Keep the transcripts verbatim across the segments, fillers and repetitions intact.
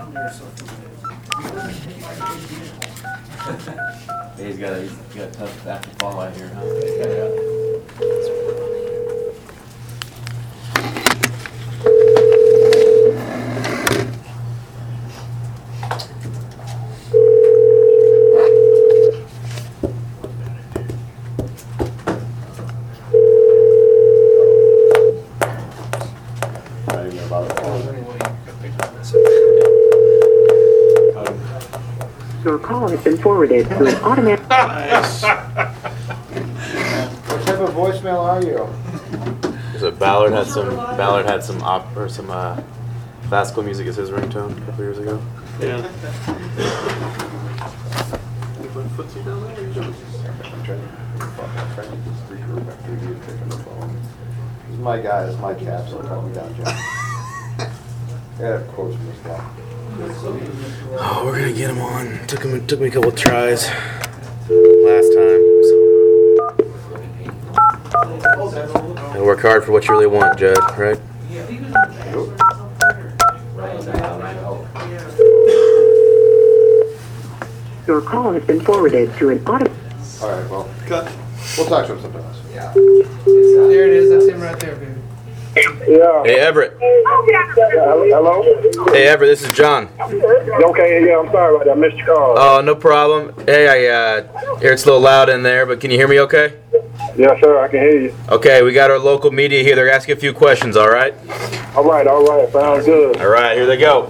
He's got a, he's got a tough back to fall out here, huh? Yeah. Your call has been forwarded to an automatic. Nice. What type of voicemail are you? So Ballard had some Ballard had some op or some uh, classical music as his ringtone a couple years ago. Yeah. I'm trying to regroup after you pick up the phone. He's my guy, it's my cap, so calm me down, John. I have quotes from this guy. Oh, we're gonna get him on. Took him took me a couple tries last time. So. Gotta work hard for what you really want, Judd. Right? Your call has been forwarded to an auto. All right, well, Cut. we'll talk to him sometime else. Yeah. There it is. That's him right there, baby. Yeah. Hey Everett. Hello? Hey Everett. This is John. Okay, yeah, I'm sorry about that. I missed your call. Oh, no problem. Hey, I uh, hear it's a little loud in there, but can you hear me okay? Yes, sir, I can hear you. Okay, we got our local media here. They're asking a few questions, all right? All right, all right, sounds good. All right, here they go.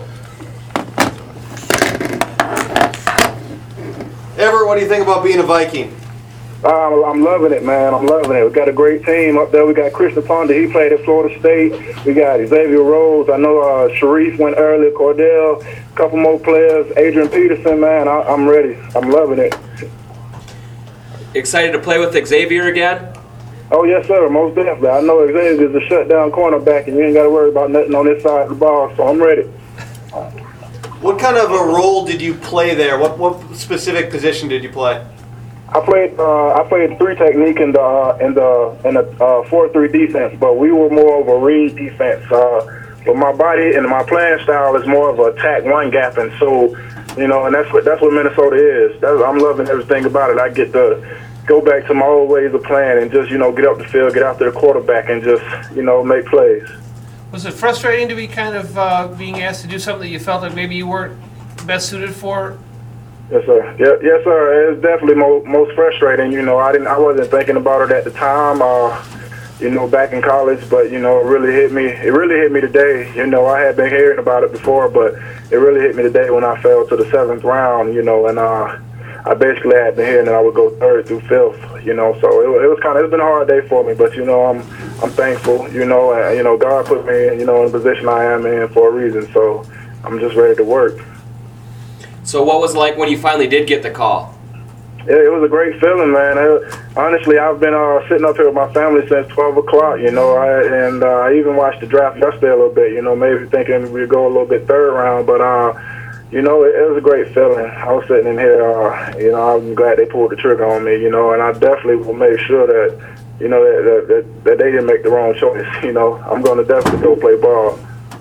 Everett, what do you think about being a Viking? Um, I'm loving it, man. I'm loving it. We got a great team up there. We got Christian Ponder. He played at Florida State. We got Xavier Rhodes. I know uh, Sharif went early. Cordell. A couple more players. Adrian Peterson, man. I, I'm ready. I'm loving it. Excited to play with Xavier again? Oh, yes, sir. Most definitely. I know Xavier's a shutdown cornerback, and you ain't got to worry about nothing on this side of the ball, so I'm ready. What kind of a role did you play there? What what specific position did you play? I played uh, I played three technique in the uh, in the in the uh, four three defense, but we were more of a read defense. Uh, but my body and my playing style is more of a attack one gap, and so you know, and that's what that's what Minnesota is. That's, I'm loving everything about it. I get to go back to my old ways of playing and just you know get up the field, get after the quarterback, and just you know make plays. Was it frustrating to be kind of uh, being asked to do something that you felt like maybe you weren't best suited for? Yes, sir. Yeah, yes, sir. It's definitely mo- most frustrating. You know, I didn't, I wasn't thinking about it at the time. Uh, you know, back in college, but you know, it really hit me. It really hit me today. You know, I had been hearing about it before, but it really hit me today when I fell to the seventh round. You know, and uh, I basically had been hearing that I would go third through fifth. You know, so it, it was kind of, it's been a hard day for me, but you know, I'm, I'm thankful. You know, and you know, God put me, you know, in the position I am in for a reason. So I'm just ready to work. So what was it like when you finally did get the call? Yeah, it was a great feeling, man. It, honestly, I've been uh, sitting up here with my family since twelve o'clock, you know, I, and uh, I even watched the draft yesterday a little bit, you know, maybe thinking we'd go a little bit third round, but, uh, you know, it, it was a great feeling. I was sitting in here, uh, you know, I'm glad they pulled the trigger on me, you know, and I definitely will make sure that, you know, that, that, that, that they didn't make the wrong choice, you know. I'm going to definitely go play ball.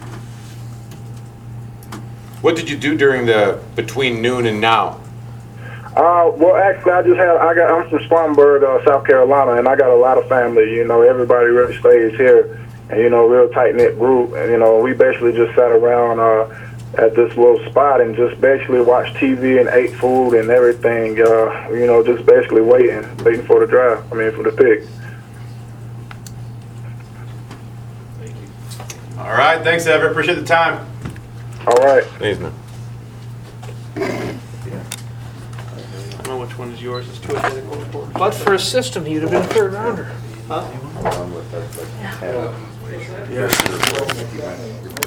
What did you do during the between noon and now? Uh, well, actually, I just have, I got, I'm from Spartanburg, uh, South Carolina, and I got a lot of family, you know, everybody really stays here, and, you know, real tight-knit group, and, you know, we basically just sat around uh, at this little spot and just basically watched T V and ate food and everything, uh, you know, just basically waiting, waiting for the draft, I mean, for the pick. All right, thanks, Everett. Appreciate the time. All right. Thanks, man. I don't know which one is yours. It's two identical reports. But for a system, he'd have been a third rounder. Um, with that, like, ten.